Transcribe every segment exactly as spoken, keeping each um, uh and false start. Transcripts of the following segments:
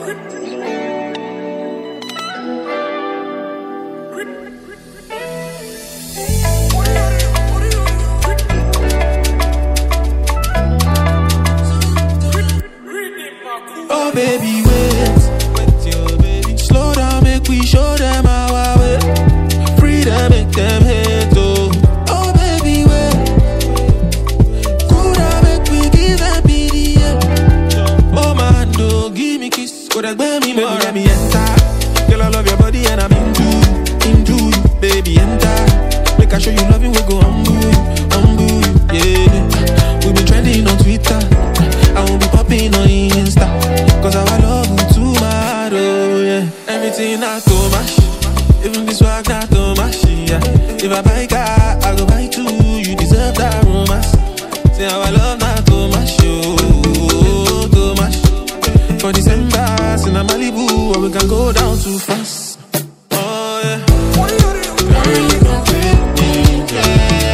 Oh baby, wait, wait, yo, baby. Slow down, make we show them our way. Freedom, make them hate, oh. Oh baby, wait. Cool down, make we give them B D A. Oh man, do give me kiss, go that baby, more. Let me enter. Girl, I love your body and I'm into you, into you, baby, enter. Make I show you loving, we go humble you, humble you, yeah. We been trending on Twitter, I won't be popping on Insta. Cause our love is too mad, oh yeah. Everything not too much, even this work not too much, yeah. If I buy car, I go buy two. You deserve that romance. Say our love not too much, oh, too much. For December, in a Malibu, or we can go down too fast. Oh yeah. Girl, you don't fit me, yeah.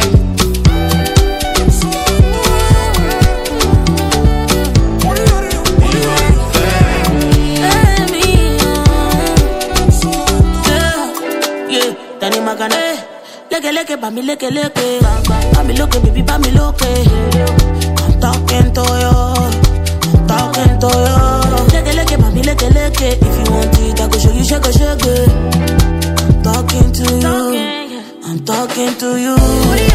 Leke leke, ba mi leke leke, ba mi loke, baby, ba mi loke. I'm talking to you, I'm talking to you. Leke leke, ba mi leke leke. If you want it, I go show you, shake it, shake it. I'm talking to you, I'm talking to you.